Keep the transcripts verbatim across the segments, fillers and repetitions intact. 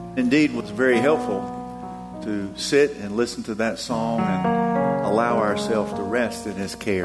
Indeed, was very helpful to sit and listen to that song and allow ourselves to rest in His care.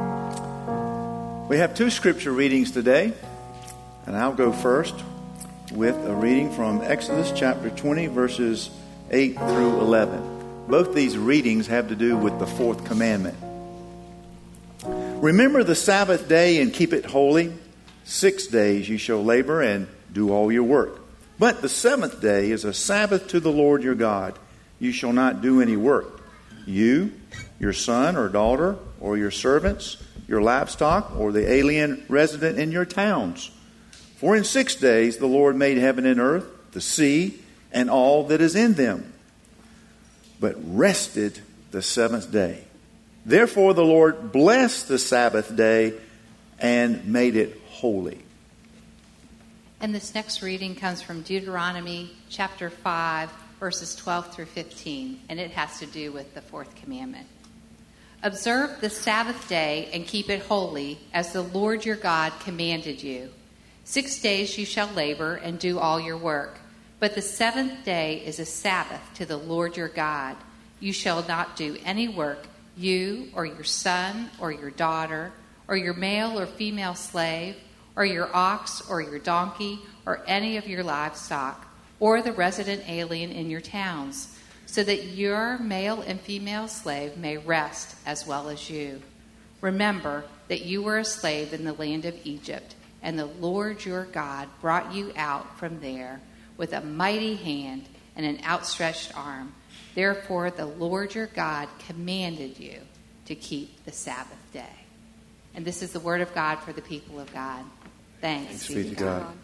We have two scripture readings today, and I'll go first with a reading from Exodus chapter twenty, verses eight through eleven. Both these readings have to do with the fourth commandment. Remember the Sabbath day and keep it holy. Six days you shall labor and do all your work. But the seventh day is a Sabbath to the Lord your God. You shall not do any work. You, your son or daughter, or your servants, your livestock, or the alien resident in your towns. For in six days the Lord made heaven and earth, the sea, and all that is in them, but rested the seventh day. Therefore the Lord blessed the Sabbath day and made it holy. And this next reading comes from Deuteronomy chapter five, verses twelve through fifteen, and it has to do with the fourth commandment. Observe the Sabbath day and keep it holy, as the Lord your God commanded you. Six days you shall labor and do all your work, but the seventh day is a Sabbath to the Lord your God. You shall not do any work, you or your son or your daughter, or your male or female slave, or your ox or your donkey, or any of your livestock, or the resident alien in your towns, so that your male and female slave may rest as well as you. Remember that you were a slave in the land of Egypt, and the Lord your God brought you out from there with a mighty hand and an outstretched arm. Therefore the Lord your God commanded you to keep the Sabbath day. And this is the word of God for the people of God. Thanks, Thanks be to God. God.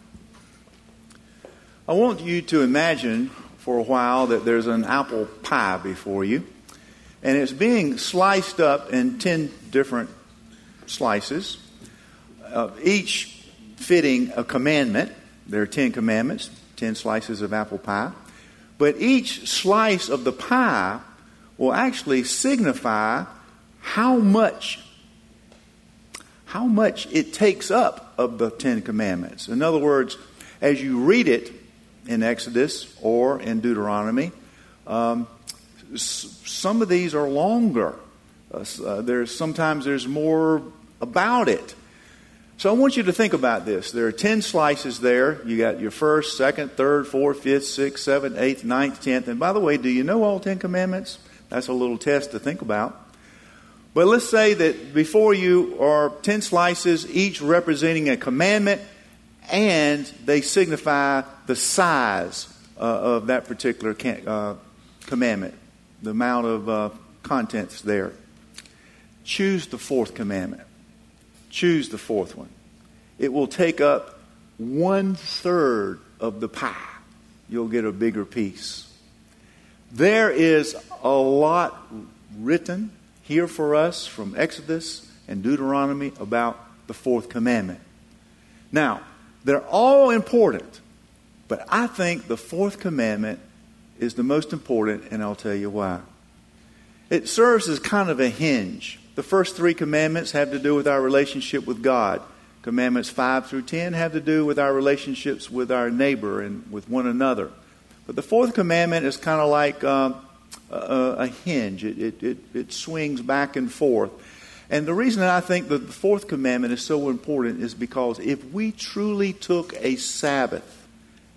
I want you to imagine for a while that there's an apple pie before you, and it's being sliced up in ten different slices, uh, each fitting a commandment. There are ten commandments, ten slices of apple pie. But each slice of the pie will actually signify how much, how much it takes up of the Ten Commandments. In other words, as you read it in Exodus or in Deuteronomy, um, s- some of these are longer. Uh, there's sometimes there's more about it. So I want you to think about this. There are ten slices there. You got your first, second, third, fourth, fifth, sixth, seventh, eighth, ninth, tenth. And by the way, do you know all ten commandments? That's a little test to think about. But let's say that before you are ten slices, each representing a commandment, and they signify the size uh, of that particular can- uh, commandment, the amount of uh, contents there. Choose the fourth commandment. Choose the fourth one. It will take up one third of the pie. You'll get a bigger piece. There is a lot written here for us from Exodus and Deuteronomy about the fourth commandment. Now, they're all important, but I think the fourth commandment is the most important, and I'll tell you why. It serves as kind of a hinge. The first three commandments have to do with our relationship with God. Commandments five through ten have to do with our relationships with our neighbor and with one another. But the fourth commandment is kind of like uh, a, a hinge. It, it, it, it swings back and forth. And the reason that I think that the fourth commandment is so important is because if we truly took a Sabbath,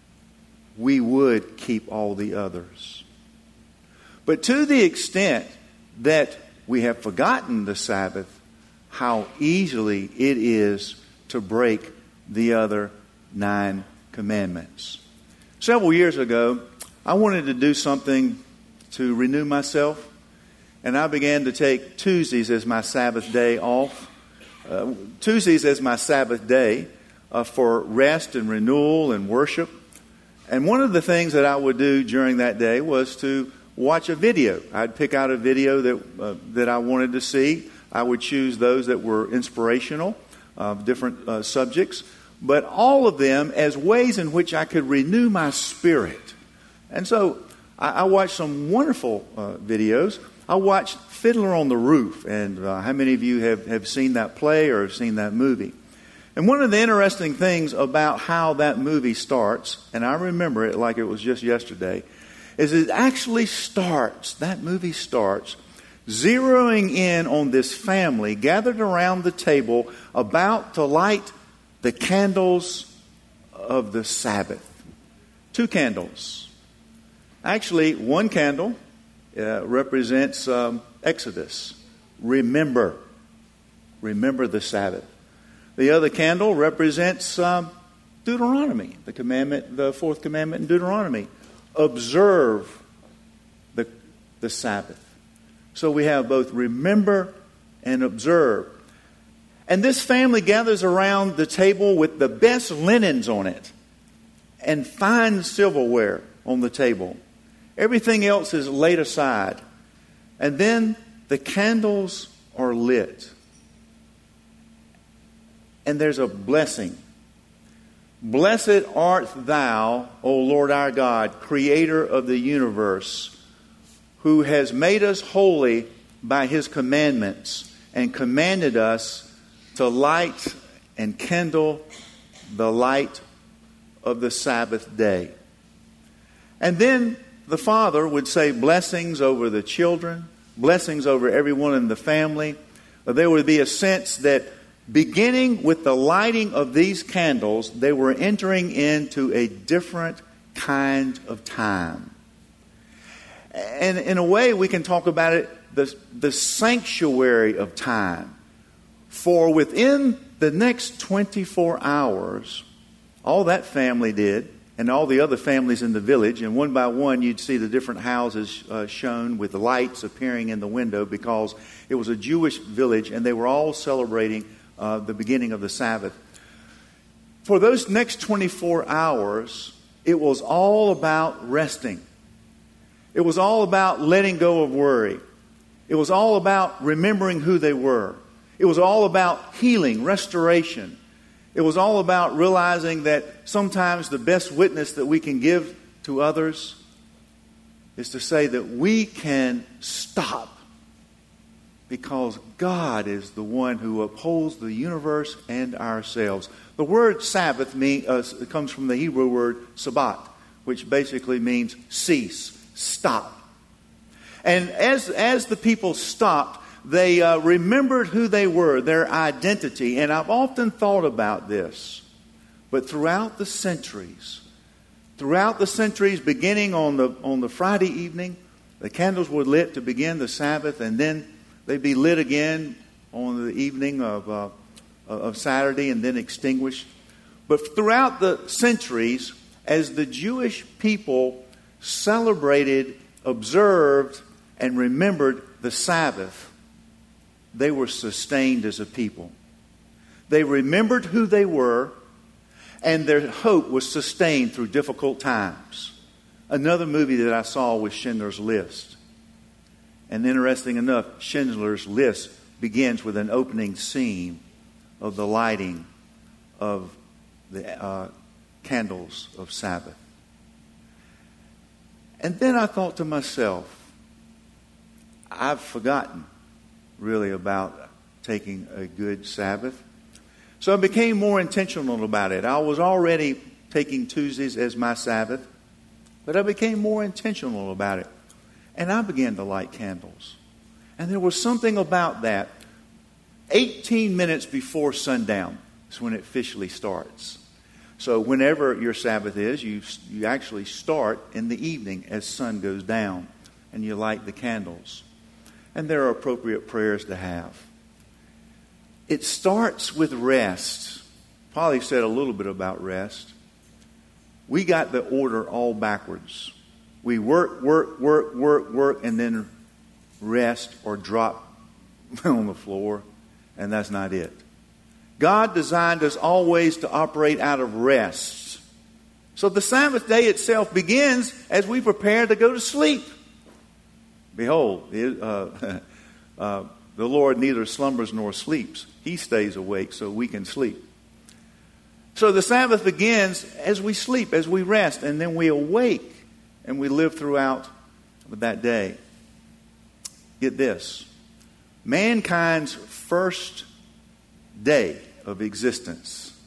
we would keep all the others. But to the extent that we have forgotten the Sabbath, how easily it is to break the other nine commandments. Several years ago, I wanted to do something to renew myself, and I began to take Tuesdays as my Sabbath day off. Uh, Tuesdays as my Sabbath day uh, for rest and renewal and worship. And one of the things that I would do during that day was to watch a video. I'd pick out a video that uh, that I wanted to see. I would choose those that were inspirational, of uh, different uh, subjects, but all of them as ways in which I could renew my spirit. And so I, I watched some wonderful uh, videos. I watched Fiddler on the Roof, and uh, how many of you have, have seen that play or have seen that movie? And one of the interesting things about how that movie starts, and I remember it like it was just yesterday, is it actually starts, that movie starts, zeroing in on this family gathered around the table about to light the candles of the Sabbath. Two candles. Actually, one candle uh, represents um, Exodus. Remember. Remember the Sabbath. The other candle represents um, Deuteronomy, the commandment, the fourth commandment in Deuteronomy. Observe the, the Sabbath. So we have both remember and observe. And this family gathers around the table with the best linens on it and fine silverware on the table. Everything else is laid aside. And then the candles are lit. And there's a blessing. Blessed art thou, O Lord our God, creator of the universe, who has made us holy by his commandments and commanded us to light and kindle the light of the Sabbath day. And then the father would say blessings over the children, blessings over everyone in the family. There would be a sense that beginning with the lighting of these candles, they were entering into a different kind of time. And in a way, we can talk about it, the, the sanctuary of time. For within the next twenty-four hours, all that family did, and all the other families in the village, and one by one you'd see the different houses uh, shown with the lights appearing in the window, because it was a Jewish village and they were all celebrating Uh, the beginning of the Sabbath. For those next twenty-four hours, it was all about resting. It was all about letting go of worry. It was all about remembering who they were. It was all about healing, restoration. It was all about realizing that sometimes the best witness that we can give to others is to say that we can stop, because God is the one who upholds the universe and ourselves. The word Sabbath mean, uh, comes from the Hebrew word Sabbat, which basically means cease, stop. And as, as the people stopped, they uh, remembered who they were, their identity. And I've often thought about this. But throughout the centuries, throughout the centuries, beginning on the, on the Friday evening, the candles were lit to begin the Sabbath, and then they'd be lit again on the evening of uh, of Saturday and then extinguished. But throughout the centuries, as the Jewish people celebrated, observed, and remembered the Sabbath, they were sustained as a people. They remembered who they were, and their hope was sustained through difficult times. Another movie that I saw was Schindler's List. And interesting enough, Schindler's List begins with an opening scene of the lighting of the uh, candles of Sabbath. And then I thought to myself, I've forgotten really about taking a good Sabbath. So I became more intentional about it. I was already taking Tuesdays as my Sabbath, but I became more intentional about it. And I began to light candles. And there was something about that. eighteen minutes before sundown is when it officially starts. So whenever your Sabbath is, you, you actually start in the evening as sun goes down. And you light the candles. And there are appropriate prayers to have. It starts with rest. Polly said a little bit about rest. We got the order all backwards. We work, work, work, work, work, and then rest or drop on the floor, and that's not it. God designed us always to operate out of rest. So the Sabbath day itself begins as we prepare to go to sleep. Behold, uh, uh, the Lord neither slumbers nor sleeps. He stays awake so we can sleep. So the Sabbath begins as we sleep, as we rest, and then we awake. And we live throughout that day. Get this. Mankind's first day of existence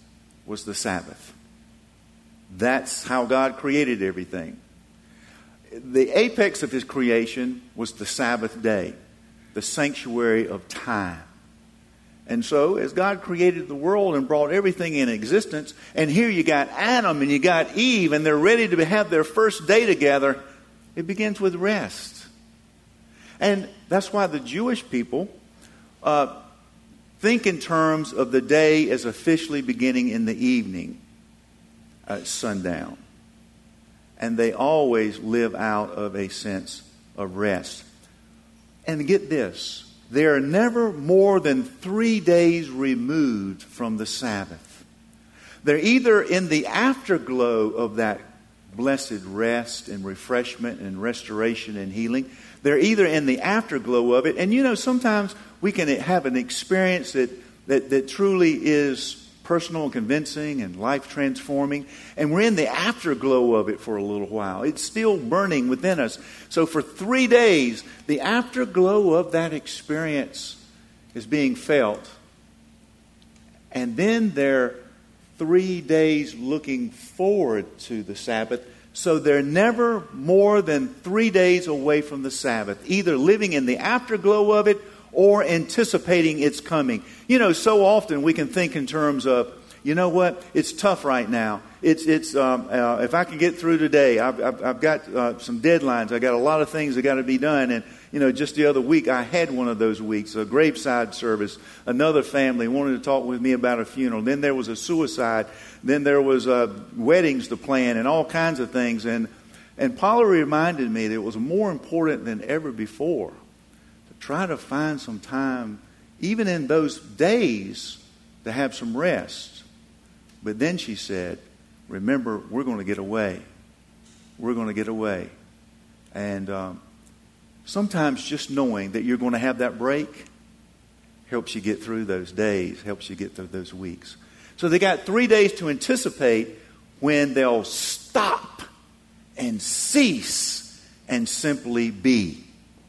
was the Sabbath. That's how God created everything. The apex of his creation was the Sabbath day, the sanctuary of time. And so, as God created the world and brought everything in existence, and here you got Adam and you got Eve, and they're ready to have their first day together, it begins with rest. And that's why the Jewish people uh, think in terms of the day as officially beginning in the evening at sundown. And they always live out of a sense of rest. And get this. They are never more than three days removed from the Sabbath. They're either in the afterglow of that blessed rest and refreshment and restoration and healing. They're either in the afterglow of it. And you know, sometimes we can have an experience that, that, that truly is personal and convincing and life transforming. And we're in the afterglow of it for a little while. It's still burning within us. So for three days, the afterglow of that experience is being felt. And then they're three days looking forward to the Sabbath. So they're never more than three days away from the Sabbath, either living in the afterglow of it or anticipating its coming. You know, so often we can think in terms of, you know what, it's tough right now. It's it's um, uh, if I can get through today, I've, I've, I've got uh, some deadlines. I got a lot of things that got to be done. And, you know, just the other week, I had one of those weeks, a graveside service. Another family wanted to talk with me about a funeral. Then there was a suicide. Then there was uh, weddings to plan and all kinds of things. And, and Paula reminded me that it was more important than ever before try to find some time, even in those days, to have some rest. But then she said, remember, we're going to get away. We're going to get away. And um, sometimes just knowing that you're going to have that break helps you get through those days, helps you get through those weeks. So they got three days to anticipate when they'll stop and cease and simply be.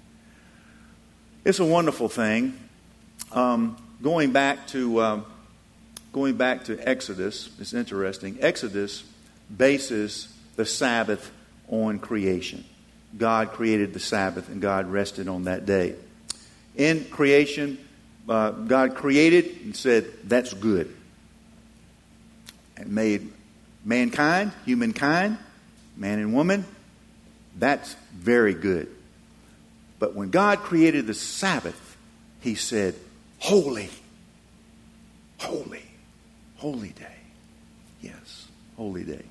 It's a wonderful thing. Um, going back to um, going back to Exodus, it's interesting. Exodus bases the Sabbath on creation. God created the Sabbath, and God rested on that day. In creation, uh, God created and said, "That's good," and made mankind, humankind, man and woman. That's very good. But when God created the Sabbath, he said, holy, holy, holy day. Yes, holy day.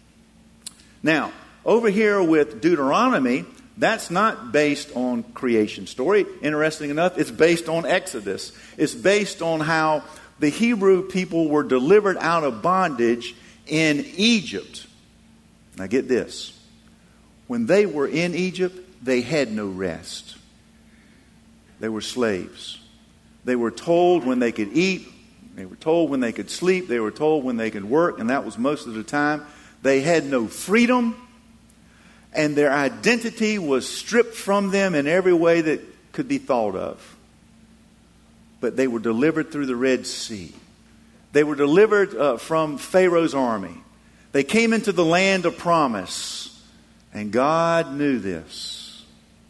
Now, over here with Deuteronomy, that's not based on creation story. Interesting enough, it's based on Exodus. It's based on how the Hebrew people were delivered out of bondage in Egypt. Now get this. When they were in Egypt, they had no rest. They were slaves. They were told when they could eat. They were told when they could sleep. They were told when they could work. And that was most of the time. They had no freedom. And their identity was stripped from them in every way that could be thought of. But they were delivered through the Red Sea. They were delivered uh, from Pharaoh's army. They came into the land of promise. And God knew this.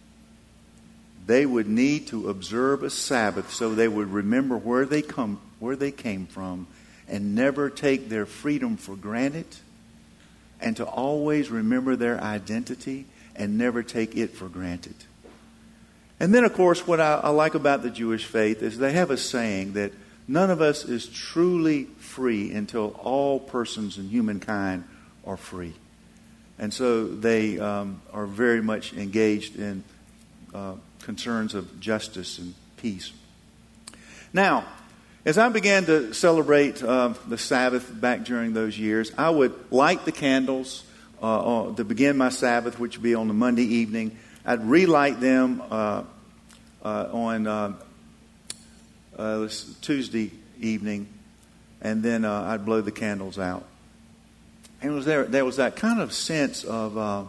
They would need to observe a Sabbath so they would remember where they come, where they came from, and never take their freedom for granted, and to always remember their identity and never take it for granted. And then, of course, what I, I like about the Jewish faith is they have a saying that none of us is truly free until all persons in humankind are free. And so they um, are very much engaged in uh, concerns of justice and peace. Now, as I began to celebrate uh, the Sabbath back during those years, I would light the candles uh, uh, to begin my Sabbath, which would be on the Monday evening. I'd relight them uh, uh, on uh, uh, Tuesday evening, and then uh, I'd blow the candles out. And it was there, there was that kind of sense of uh,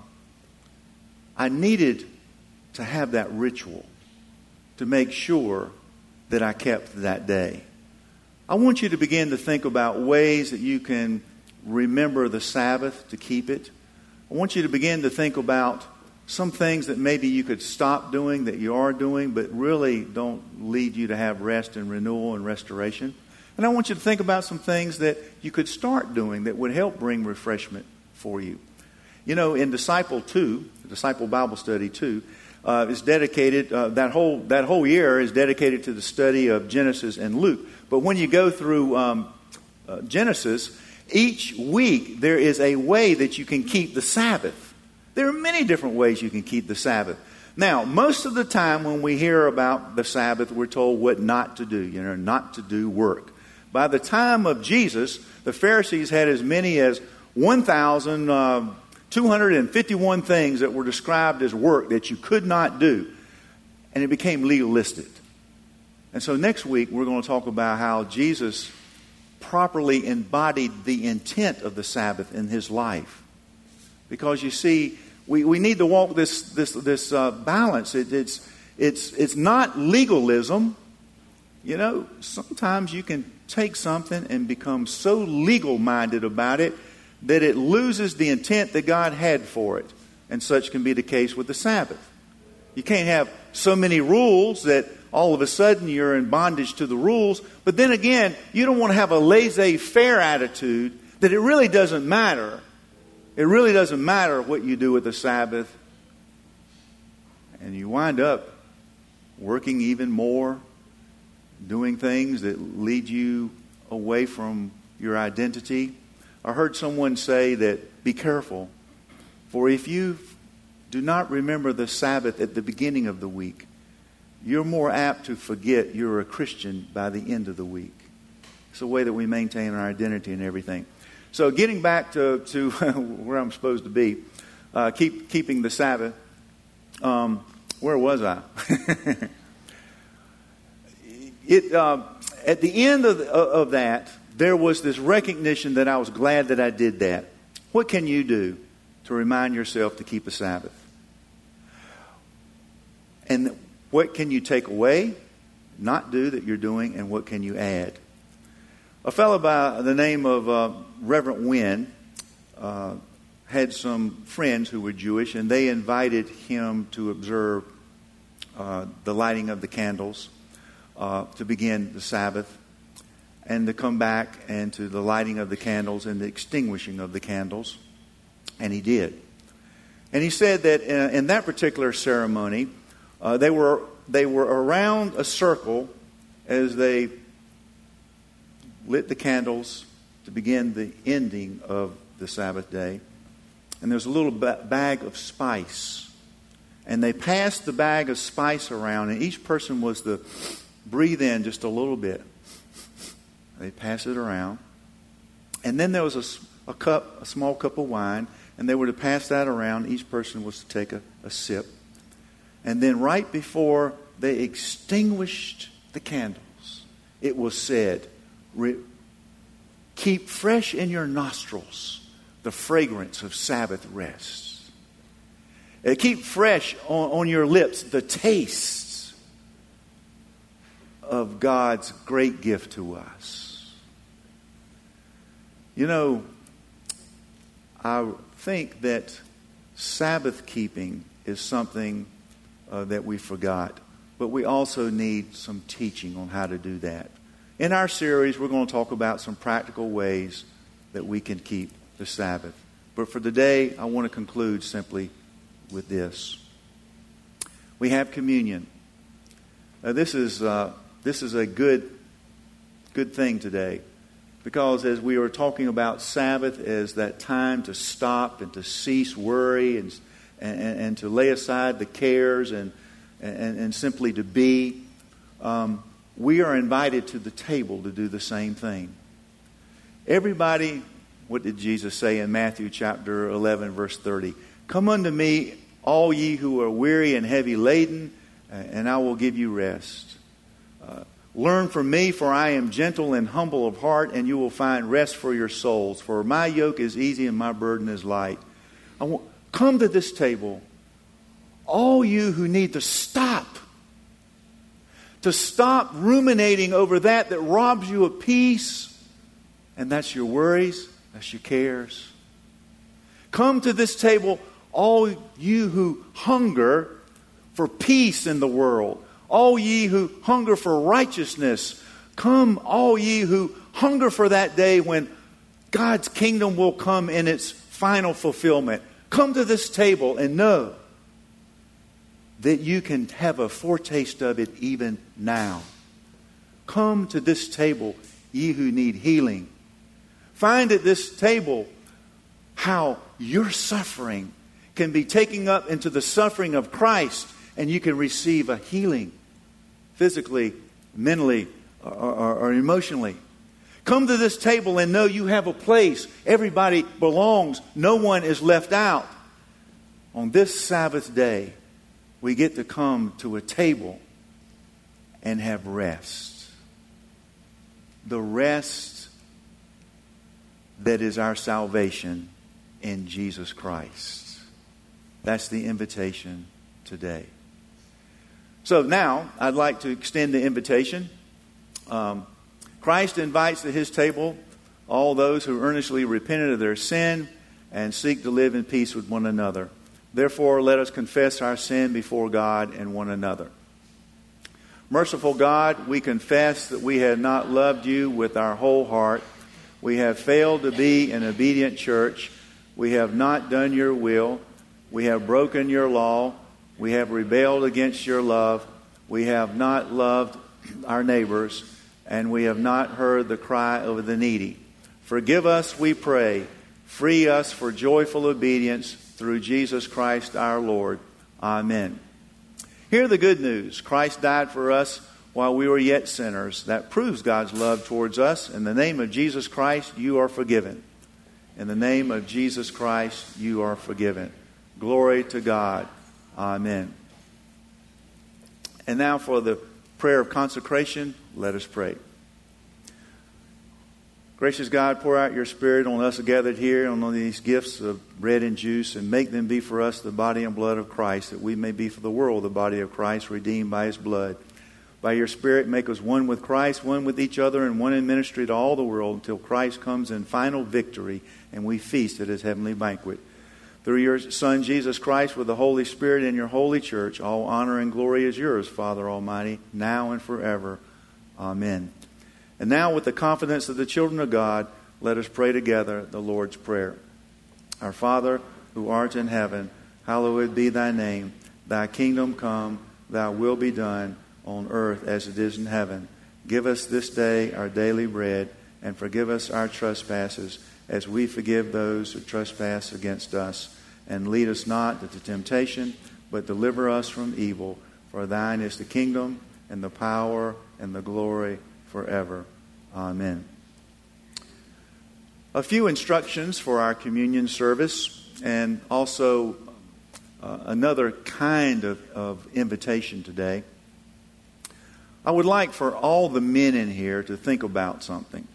I needed to have that ritual to make sure that I kept that day. I want you to begin to think about ways that you can remember the Sabbath to keep it. I want you to begin to think about some things that maybe you could stop doing that you are doing, but really don't lead you to have rest and renewal and restoration. And I want you to think about some things that you could start doing that would help bring refreshment for you. You know, in Disciple two, Disciple Bible Study two, uh, is dedicated, uh, that whole that whole year is dedicated to the study of Genesis and Luke. But when you go through um, uh, Genesis, each week there is a way that you can keep the Sabbath. There are many different ways you can keep the Sabbath. Now, most of the time when we hear about the Sabbath, we're told what not to do, you know, not to do work. By the time of Jesus, the Pharisees had as many as one thousand two hundred fifty-one things that were described as work that you could not do. And it became legalistic. And so next week, we're going to talk about how Jesus properly embodied the intent of the Sabbath in his life. Because you see, we, we need to walk this this this uh, balance. It, it's it's it's not legalism. You know, sometimes you can take something and become so legal-minded about it that it loses the intent that God had for it. And such can be the case with the Sabbath. You can't have so many rules that all of a sudden you're in bondage to the rules. But then again, you don't want to have a laissez-faire attitude that it really doesn't matter. It really doesn't matter what you do with the Sabbath. And you wind up working even more, doing things that lead you away from your identity. I heard someone say that, be careful, for if you do not remember the Sabbath at the beginning of the week, you're more apt to forget you're a Christian by the end of the week. It's the way that we maintain our identity and everything. So getting back to, to where I'm supposed to be, uh, keep keeping the Sabbath. Um, where was I? it uh, at the end of, of that, there was this recognition that I was glad that I did that. What can you do to remind yourself to keep a Sabbath? And what can you take away, not do that you're doing, and what can you add? A fellow by the name of uh, Reverend Wynn uh, had some friends who were Jewish, and they invited him to observe uh, the lighting of the candles uh, to begin the Sabbath, and to come back and to the lighting of the candles and the extinguishing of the candles. And he did. And he said that in, in that particular ceremony, uh, they were they were around a circle as they lit the candles to begin the ending of the Sabbath day. And there's a little ba- bag of spice. And they passed the bag of spice around, and each person was to breathe in just a little bit. They pass it around. And then there was a, a cup, a small cup of wine, and they were to pass that around. Each person was to take a, a sip. And then right before they extinguished the candles, it was said, keep fresh in your nostrils the fragrance of Sabbath rest. Uh, keep fresh on, on your lips the taste of God's great gift to us. You know, I think that Sabbath keeping is something uh, that we forgot, but we also need some teaching on how to do that. In our series, we're going to talk about some practical ways that we can keep the Sabbath. But for today, I want to conclude simply with this. We have communion. Now, this is uh, this is a good good thing today, because as we were talking about Sabbath as that time to stop and to cease worry and and, and to lay aside the cares and and, and simply to be. Um, We are invited to the table to do the same thing. Everybody, what did Jesus say in Matthew chapter eleven, verse thirty? Come unto me, all ye who are weary and heavy laden, and I will give you rest. Uh, Learn from me, for I am gentle and humble of heart, and you will find rest for your souls. For my yoke is easy and my burden is light. I want, come to this table, all you who need to stop, to stop ruminating over that that robs you of peace. And that's your worries, that's your cares. Come to this table, all you who hunger for peace in the world. All ye who hunger for righteousness. Come, all ye who hunger for that day when God's kingdom will come in its final fulfillment. Come to this table and know that you can have a foretaste of it even now. Come to this table, ye who need healing. Find at this table how your suffering can be taken up into the suffering of Christ, and you can receive a healing physically, mentally, or, or, or emotionally. Come to this table and know you have a place. Everybody belongs. No one is left out. On this Sabbath day, we get to come to a table and have rest. The rest that is our salvation in Jesus Christ. That's the invitation today. So now, I'd like to extend the invitation. Um, Christ invites at His table all those who earnestly repented of their sin and seek to live in peace with one another. Therefore, let us confess our sin before God and one another. Merciful God, we confess that we have not loved you with our whole heart. We have failed to be an obedient church. We have not done your will. We have broken your law. We have rebelled against your love. We have not loved our neighbors. And we have not heard the cry of the needy. Forgive us, we pray. Free us for joyful obedience through Jesus Christ our Lord. Amen. Hear the good news. Christ died for us while we were yet sinners. That proves God's love towards us. In the name of Jesus Christ, you are forgiven. In the name of Jesus Christ, you are forgiven. Glory to God. Amen. And now for the prayer of consecration, let us pray. Gracious God, pour out your Spirit on us gathered here, on these gifts of bread and juice, and make them be for us the body and blood of Christ, that we may be for the world the body of Christ, redeemed by His blood. By your Spirit, make us one with Christ, one with each other, and one in ministry to all the world until Christ comes in final victory and we feast at His heavenly banquet. Through your Son, Jesus Christ, with the Holy Spirit in your holy church, all honor and glory is yours, Father Almighty, now and forever. Amen. And now, with the confidence of the children of God, let us pray together the Lord's Prayer. Our Father, who art in heaven, hallowed be thy name. Thy kingdom come, thy will be done, on earth as it is in heaven. Give us this day our daily bread, and forgive us our trespasses, as we forgive those who trespass against us. And lead us not into temptation, but deliver us from evil. For thine is the kingdom, and the power, and the glory forever. Amen. A few instructions for our communion service, and also uh, another kind of, of invitation today. I would like for all the men in here to think about something.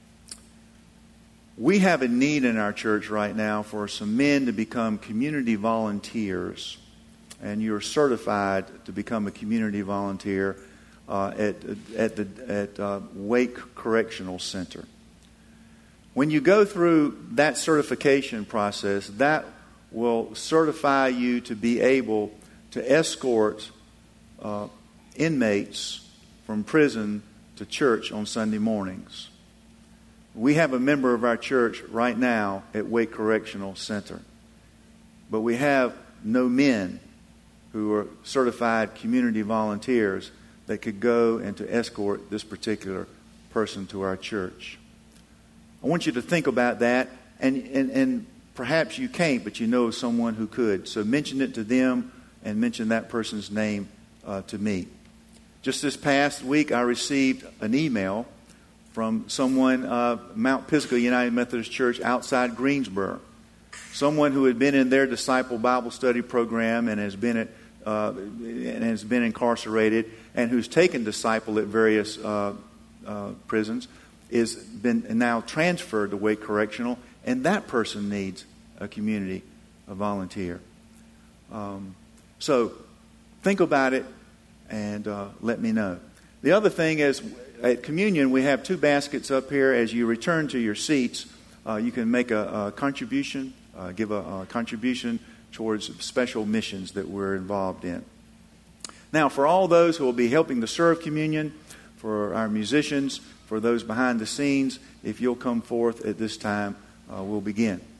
We have a need in our church right now for some men to become community volunteers, and you're certified to become a community volunteer uh, at at the at uh, Wake Correctional Center. When you go through that certification process, that will certify you to be able to escort uh, inmates from prison to church on Sunday mornings. We have a member of our church right now at Wake Correctional Center. But we have no men who are certified community volunteers that could go and to escort this particular person to our church. I want you to think about that, and, and, and perhaps you can't, but you know someone who could. So mention it to them and mention that person's name uh, to me. Just this past week, I received an email from someone, uh, Mount Pisgah United Methodist Church outside Greensboro. Someone who had been in their disciple Bible study program and has been at, uh, and has been incarcerated, and who's taken disciple at various uh, uh, prisons, is been now transferred to Wake Correctional, and that person needs a community, a volunteer. Um, so think about it and uh, let me know. The other thing is, at communion, we have two baskets up here. As you return to your seats, uh, you can make a, a contribution, uh, give a, a contribution towards special missions that we're involved in. Now, for all those who will be helping to serve communion, for our musicians, for those behind the scenes, if you'll come forth at this time, uh, we'll begin.